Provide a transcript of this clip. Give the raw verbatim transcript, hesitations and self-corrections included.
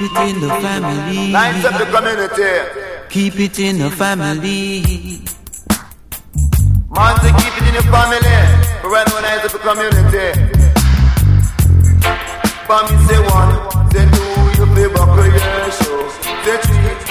it in the family. Lines up the community. Keep it in the family. Man, to keep it in the family. Right now, lines up the community. For me, say one, say two, you pay buckle your show. Say three.